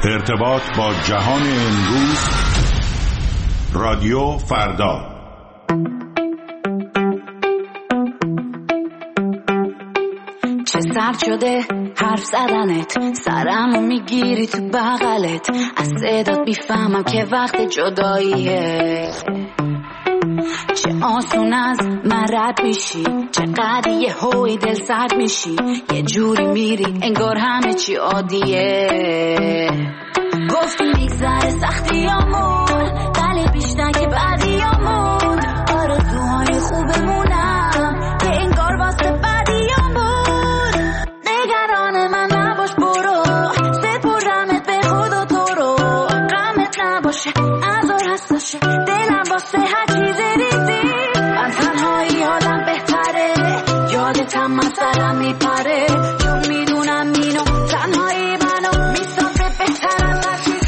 ارتباط با جهان امروز، رادیو فردا. چه سرد شده حرف زدنت، سرمو میگیری تو بغلت، از صدات بیفهمم که وقت جداییه. چه آسون از من رد میشی، چقدر یه هوی دل سرد میشی، یه جوری میری انگار همه چی عادیه. گفتی میگذره سختیامون، ولی بیشتر که بعدیامون، آرزوهای خوبمونم که انگار واسه بعدیامون. نگران من نباش برو، سپرمت به خدا تو رو، غمت نباشه ازار هستاشه دلم واسه هر چیز ریزی. من تنهایی حالم بهتره، یادتم من سرم میپره، چون میدونم اینو تنهایی منو میسازه بهتر از هر چیزی.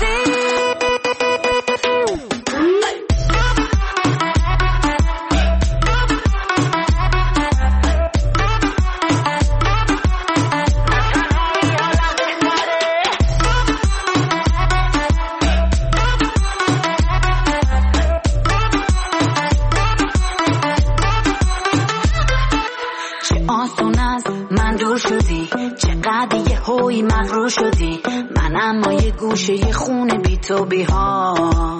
شدی چقدر یه هوی مغرور شدی، من اما یه گوشه یه خونه بی تو بی حال.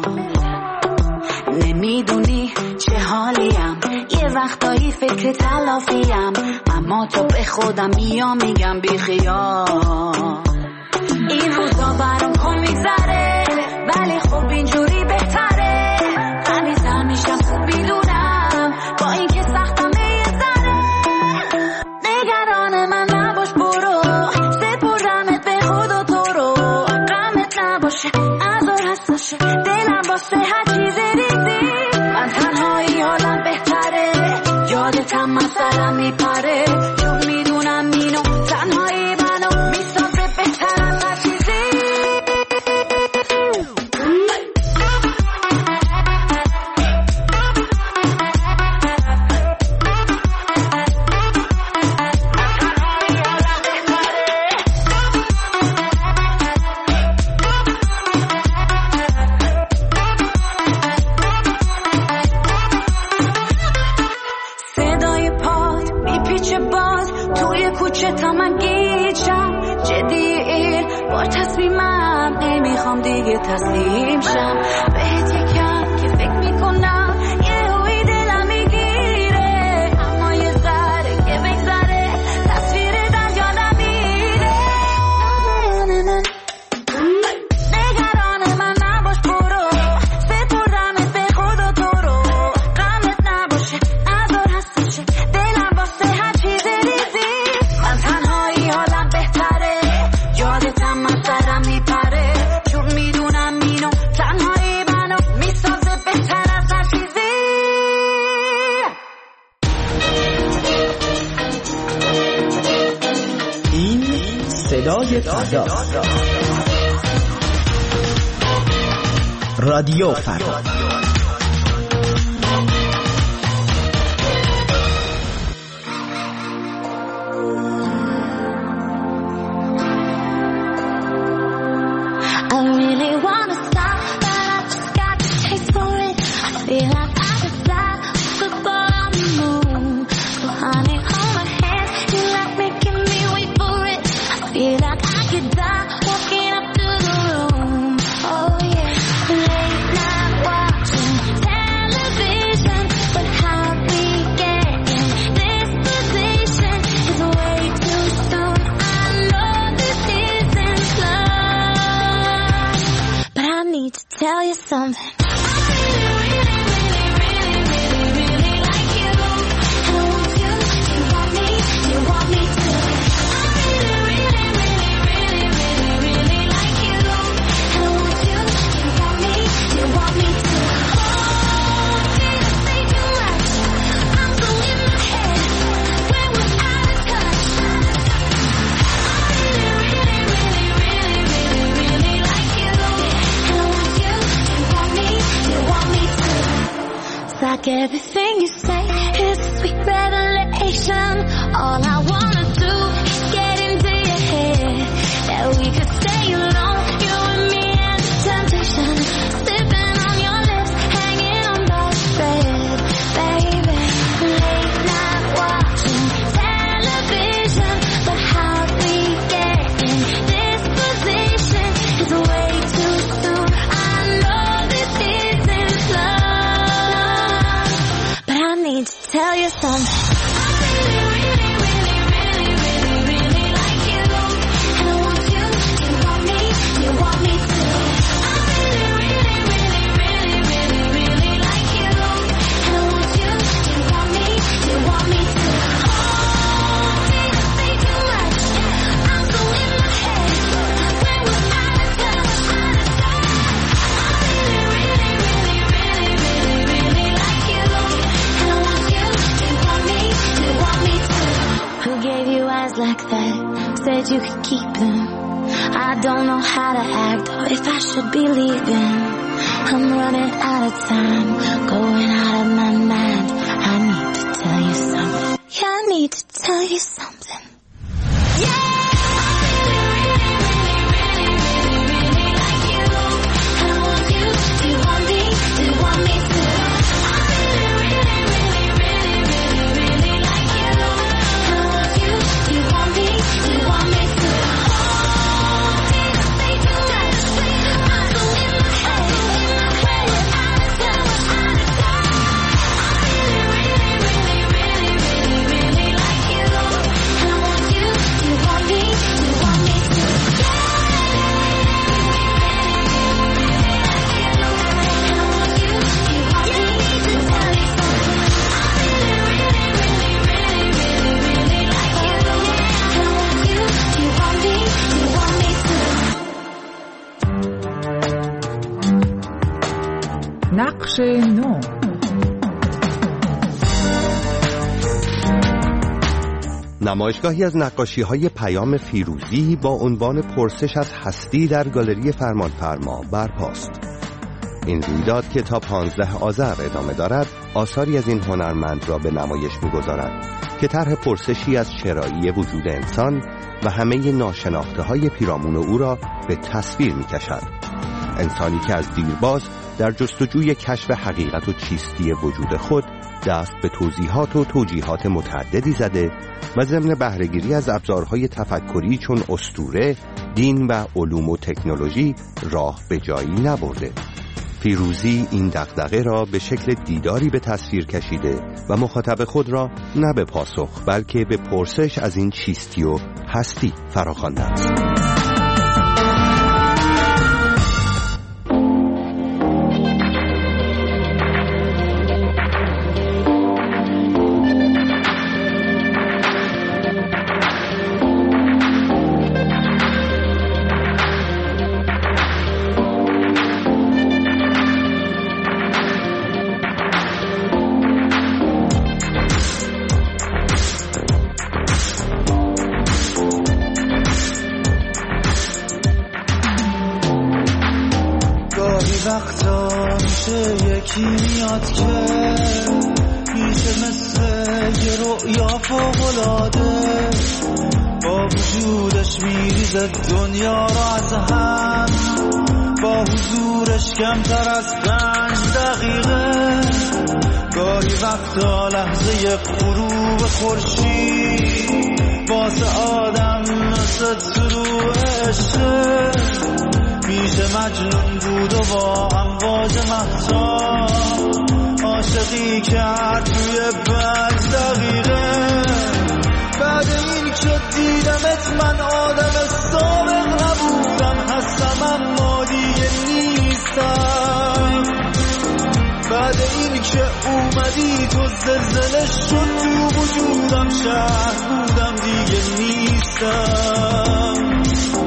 نمیدونی چه حالیم، یه وقتایی فکر تلافیم، اما تو به خودم میام میگم بی خیال. این روزا برام کن میگذره، ولی خب اینجوری بهتره. همیشه میشم خوب میدونم، با این که سختم یه ذره. نگران من نباش برو، سپرمت به خدا تو رو، غمت نباشه ازار هستاشه دلم واسه هر چیز ریزی. من تنهایی حالم بهتره، یادتم من سرم میپره، چون میدونم اینو تنهایی منو میسازه بهتر از هر چیزی. تا من گیجم جدیل با تصمیمم، نمیخوام دیگه تسلیم شم بهت یکم که فکر میکنم یه هوی دلم میگیره، اما یه ذره که بگذره تصویر در یادم میره. نگران من نباش برو، سپردمت به خدا تو رو، غمت نباشه ازار هستاشه دلم واسه هر چیز ریزی. من تنهایی حالم بهتره، یادتم من سرم میپره، چون میدونم اینو تنهایی منو میسازه بهتر از هر چیزی. این صدای فردا، رادیو فردا. Tell you something. Like everything you say is a sweet revelation. All I wanna do is get into your head, that we could stay alone, you and me. you could keep them. I don't know how to act or if I should be leaving. I'm running out of time, going out of my mind. I need to tell you something. Yeah, I need to tell you something. Yeah! نقش نو. نمایشگاهی از نقاشی‌های پیام فیروزی با عنوان پرسش از هستی در گالری فرمانفرما برپاست. این رویداد که تا 15 آذر ادامه دارد، آثاری از این هنرمند را به نمایش می‌گذارد که طرح پرسشی از چرایی وجود انسان و همه ناشناخته‌های پیرامون او را به تصویر می‌کشد. انسانی که از دیرباز در جستجوی کشف حقیقت و چیستی وجود خود دست به توضیحات و توجیهات متعددی زده و ضمن بهره‌گیری از ابزارهای تفکری چون اسطوره، دین و علوم و تکنولوژی راه به جایی نبرده. فیروزی این دغدغه را به شکل دیداری به تصویر کشیده و مخاطب خود را نه به پاسخ بلکه به پرسش از این چیستی و هستی فراخوانده است. وقتا میشه یکی میاد که میشه مثل یه رؤیا فوق‌العاده، با وجودش میریزه دنیا را از هم، با حضورش کمتر از 5 دقیقه. گاهی وقتا لحظه غروب خورشید واسه آدم مثل طلوع عشق، میشه مجنون بود و با امواج مهتاب عاشقی کرد توی 5 دقیقه. بعد این که دیدمت من آدم سابق نبودم، هستم اما دیگه نیستم. بعد این که اومدی تو زلزله شد تو وجودم، شهر بودم دیگه نیستم.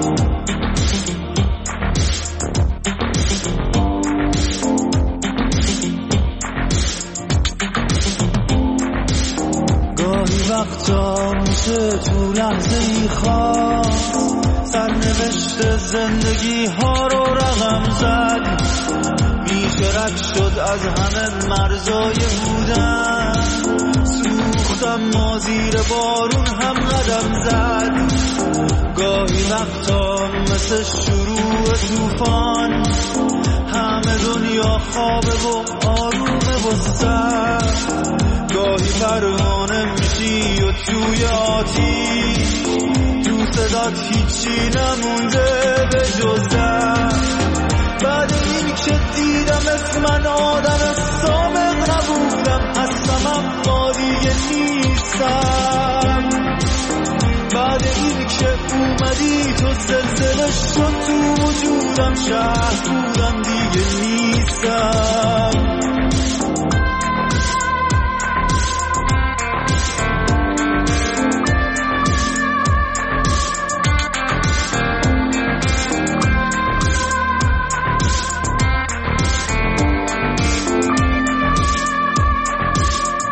وقتا میشه تو لحظه ای خواست سرنوشت زندگی ها رو رقم زد، میشه رد شد از همه مرزای بودن، سوختم ما زیر بارون هم قدم زد. گاهی وقتا مثل شروع طوفان همه دنیا خوابه و آرومه و سر، گاهی پروانه میشی و توی آتیش تو صدات هیچی نمونده به جز درد. بعد این که دیدم من آدم سابق نبودم، هستم اما دیگه نیستم. بعد این که اومدی تو زلزله شد تو وجودم، شهر بودم دیگه نیستم.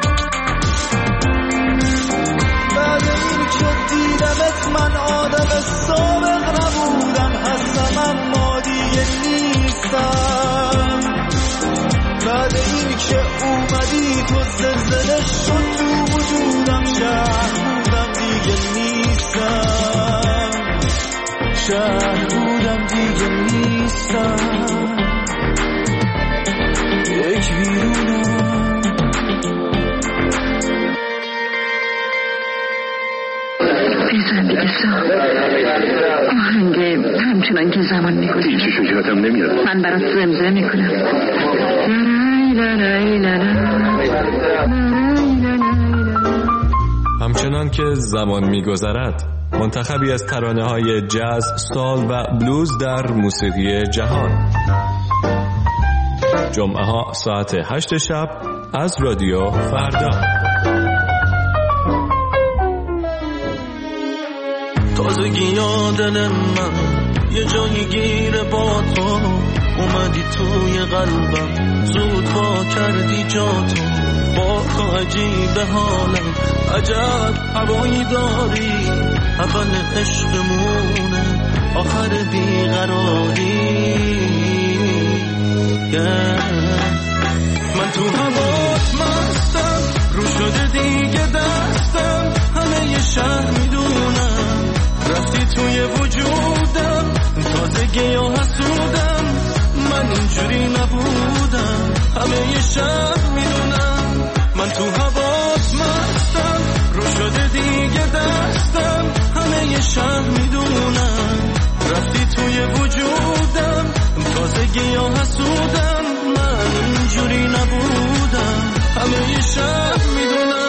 من آدم شهر بودم دیگه نیستم، یک بیرونم. بیزن دیگه آهنگ همچنان که زمان میگذره هیچی شکراتم نمیاد. من برات زمزمه میکنم. همچنان که زمان میگذرد، منتخبی از ترانه‌های جاز، سول و بلوز در موسیقی جهان. جمعه ها ساعت 8 شب از رادیو فردا. تازگی یادن من یه جایی گیره با تو، اومدی توی قلبم، زود وا کردی جاتو، با تو عجیب حالم، عجب هوایی داری، اول عشقمونه آخر بیقراری. من تو هوات مستم، رو شده دیگه دستم، همه یه شهر میدونم، رفتی توی وجودم، تازگی یا حسودم، من اینجوری نبودم، همه یه شهر میدونم. من تو هوات مستم، رو شده دیگه دستم، همه یه شهر میدونم، رفتی توی وجودم، تازگی یا حسودم، من اینجوری نبودم، همه یه شهر میدونم.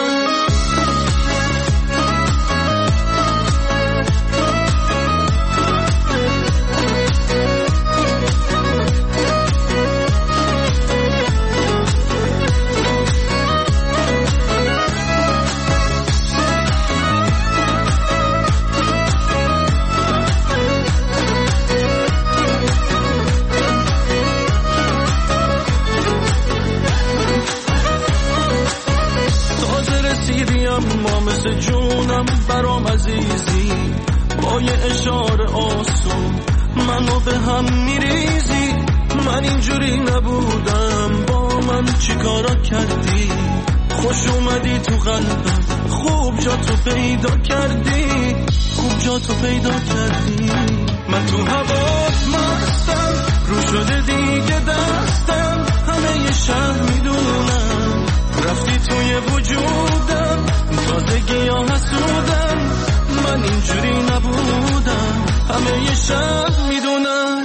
ما مثل جونم برام عزیزی، با یه اشاره آسون منو به هم میریزی، من اینجوری نبودم، با من چی کارا کردی، خوش اومدی تو قلبم، خوب جا تو پیدا کردی، خوب جا تو پیدا کردی. من تو هوات مستم، رو شده دیگه دستم، همه یه شهر میدونم، رفتی توی وجودم، تازگی یا حسودم، من اینجوری نبودم، همه یه شهر میدونم.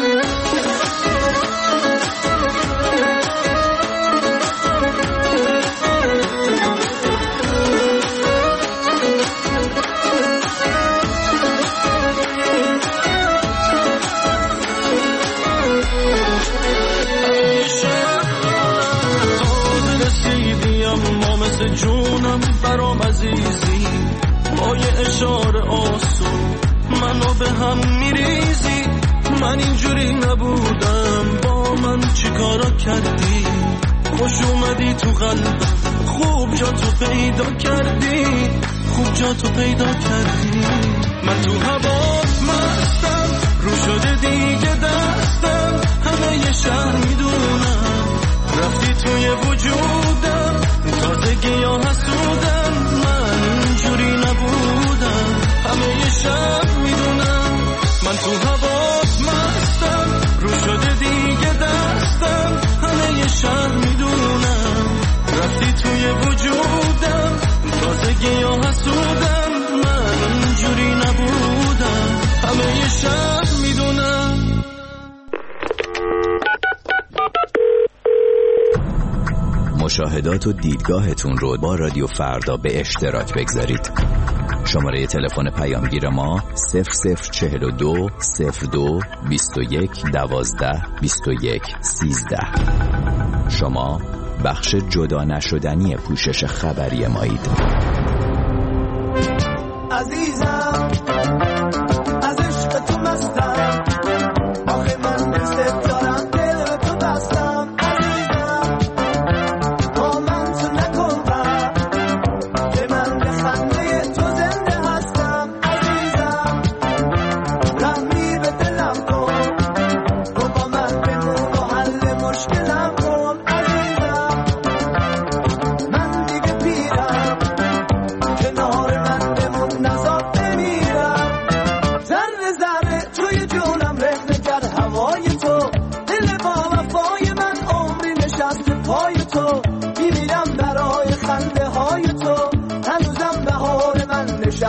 جونم برام عزیزی، با یه اشاره آسون منو به هم میریزی، من اینجوری نبودم، با من چی کارا کردی، خوش اومدی تو قلبم، خوب جا تو پیدا کردی، خوب جا تو پیدا کردی. من تو هوات مستم، رو شده دیگه دستم، همه یه شهر میدونم، رفتی توی وجودم، تازگی یا حسودم، من اینجوری نبودم، همه یه شب میدونم. من تو هوات مستم، رو شده دیگه دستم، همه یه شب میدونم، رفتی توی وجودم، تازگی یا حسودم، من اینجوری نبودم، همه یه شب میدونم. مشاهدات و دیدگاهتون رو با رادیو فردا به اشتراک بگذارید. شماره تلفن پیامگیر ما 0042 02 21 12 21 13. شما بخش جدا نشدنی پوشش خبری مایید. عزیزم از عشق تو مستم، آخه من دوست دارم، دل به تو بستم. عزیزم با من تو نکن بر، که من به خنده تو زنده هستم. عزیزم رحمی به دلم کن، تو با من بمون و حل مشکلم کن. عزیزم من دیگه پیرم، کنار من بمون نزار بمیرم.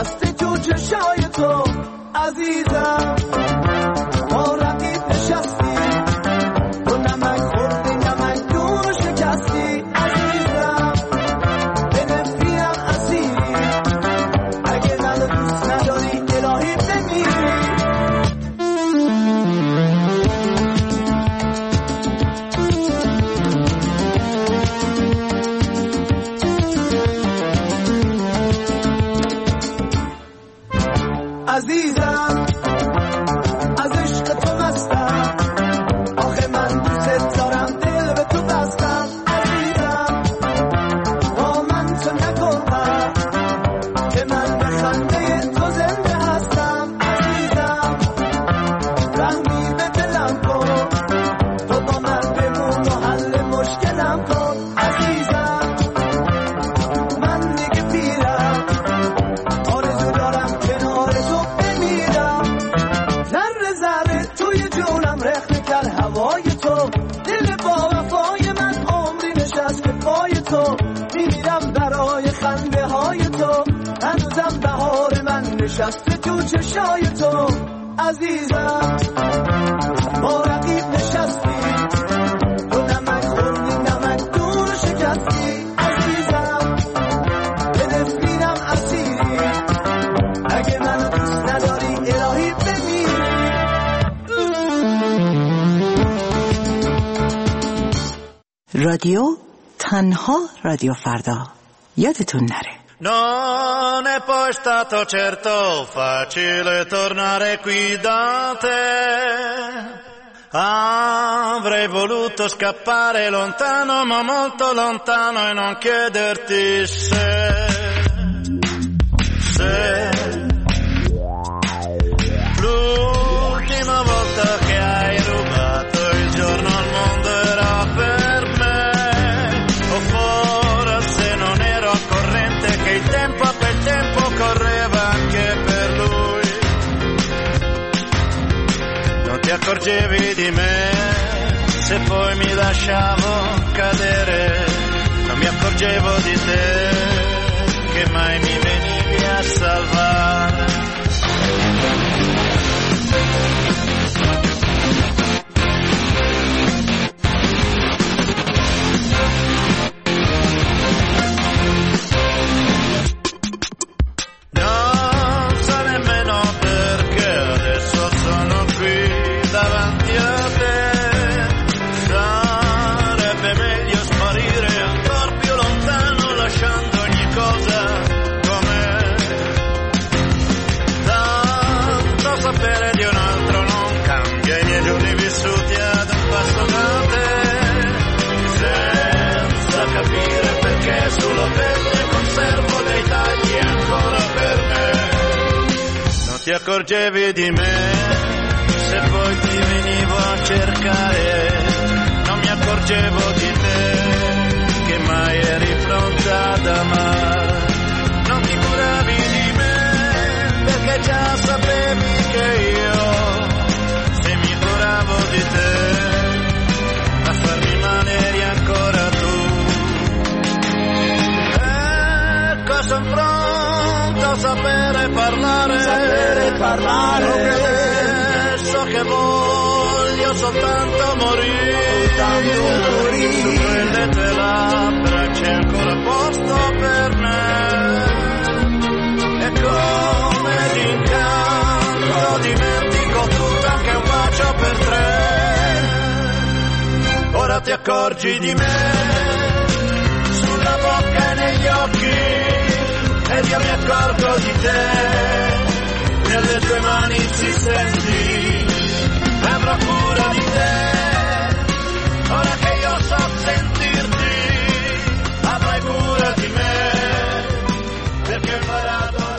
نشسته تو چشای تو عزیزم ما رقیب نشستی تو نمک خوردی نمک دور شکستی عزیزم به نفریم اسیری اگه منو دوست نداری الهی بمیری عزیزم از عشق تو مستم آخه من دوست دارم دل به تو بستم عزیزم با من تو نکن که من به خنده تو زنده هستم عزیزم رحمی به دلم کن تو با من بمون و حل مشکلم کن عزیزم من دیگه پیرم آرزو دارم کنار تو بمیرم ذره ذره توی جونم رخنه کرد هوای تو دل با وفای من عمری نشست به پای تو میمیرم برای خنده های تو هنوزم بهار من نشسته تو چشای تو عزیزم ما رقیب نشستی تو نمک خوردی نمک دور شکستی عزیزم به نفرینم اسیری اگه منو دوست نداری الهی بمیری رادیو تنها رادیو فردا یادتون نره. Non è poi stato certo facile tornare qui da te. Avrei voluto scappare lontano, ma molto lontano e non chiederti se l'ultima volta che hai rubato il giorno al mondo era per me, o forse non ero al corrente che il tempo a quel tempo correva anche per lui. Non ti accorgevi di me se poi mi lasciavo cadere, non mi accorgevo di te che mai mi venivi a salvare. Non so nemmeno perché adesso sono qui davanti a te. Sarebbe meglio sparire ancora più lontano lasciando ogni cosa com'è. Tanto sapere di un altro non cambia i miei giorni vissuti ad un passo da te, senza capire perché sulla pelle conservo dei tagli ancora per me. Non ti accorgevi di me se poi ti venivo a cercare, non mi accorgevo di te che mai eri pronta ad amare. Non ti curavi di me perché già sapevi che io, se mi curavo di te, a farmi male eri ancora tu. Ecco son pronto a sapere parlare, adesso che voglio soltanto morire, su quelle tue labbra c'è ancora posto per me. E come d'incanto dimentico tutto anche un bacio per tre. Ora ti accorgi di me sulla bocca e negli occhi ed io mi accorgo di te nelle tue mani insistenti. Avrò cura di te ora che io so sentirti, avrai cura di me perché ho imparato a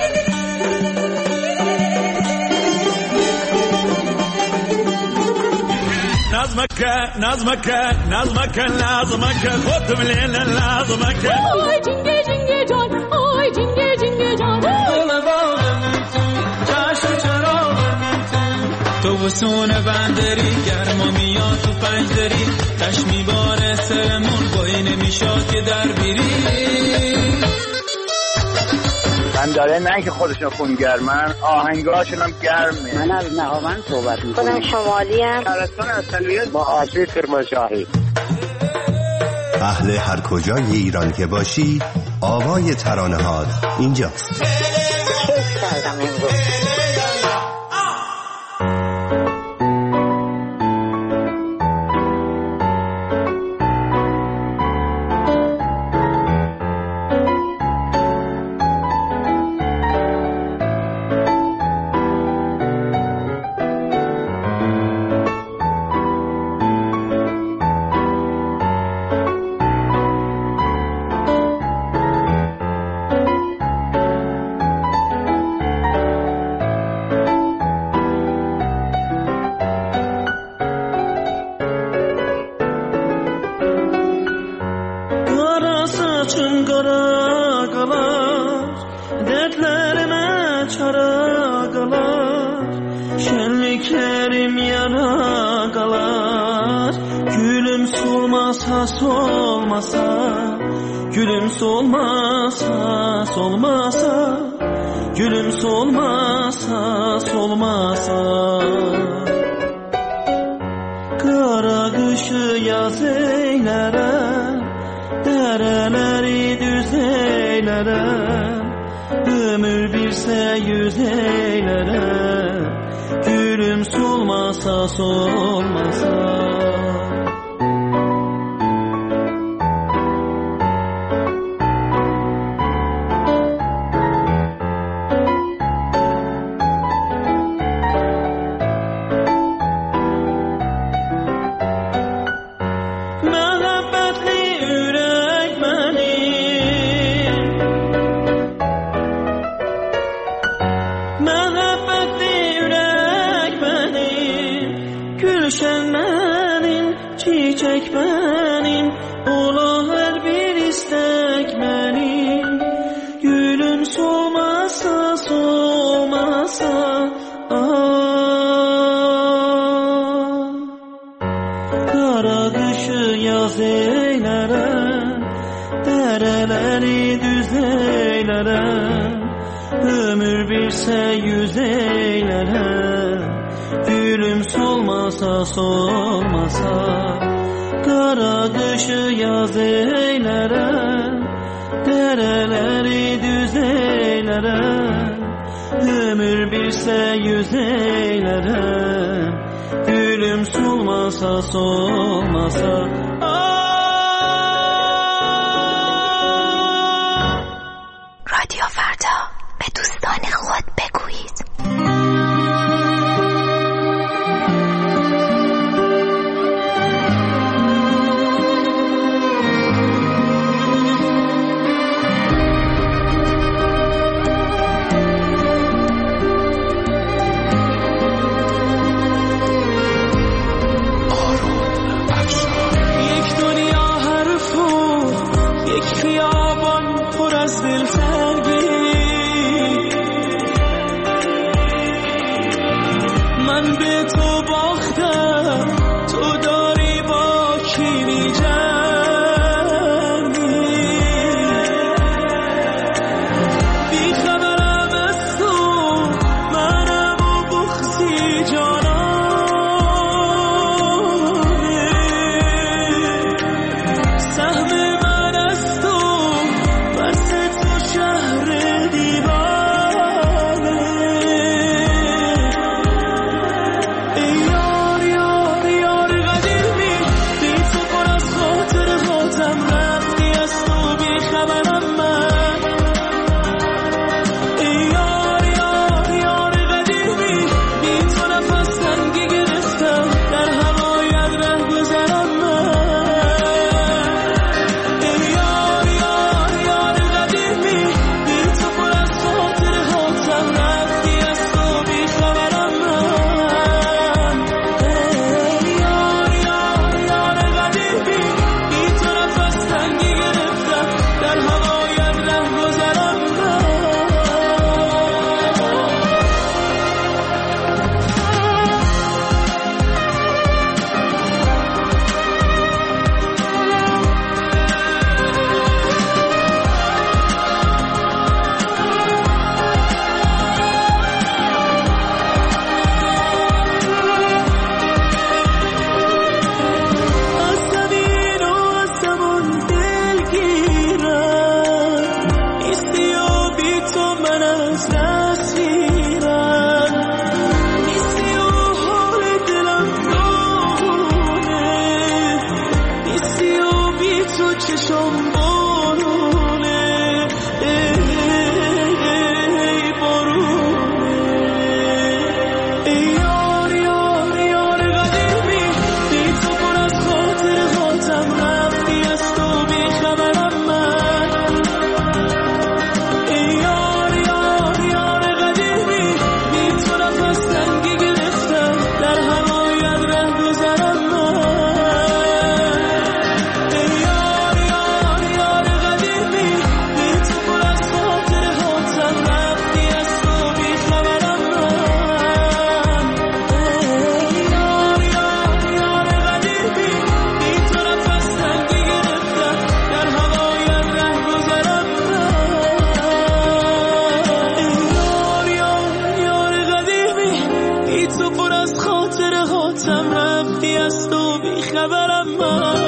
نظمك لازمك خد ملينا لازمك آی جنگه جنگه جان آی جنگه جنگه جان جشن چراغ تو وسون بندری گرما میاد تو پنجدری تش میباره سرمون بایی نمیشاد که در بیری داره، نه که خودشون خونگرمن، آهنگاشون هم گرمه. من از نهاوند صحبت میکنم. خودم شمالی ام. شهرستان اصلیت با آشوی کرمانشاهی. اهل هر کجای ایران که باشی، آوای ترانه‌هات اینجاست. کیف کردم امروز. رادیو فردا، به دوستان خود بگویید. یادم رفتی از تو بیخبرم من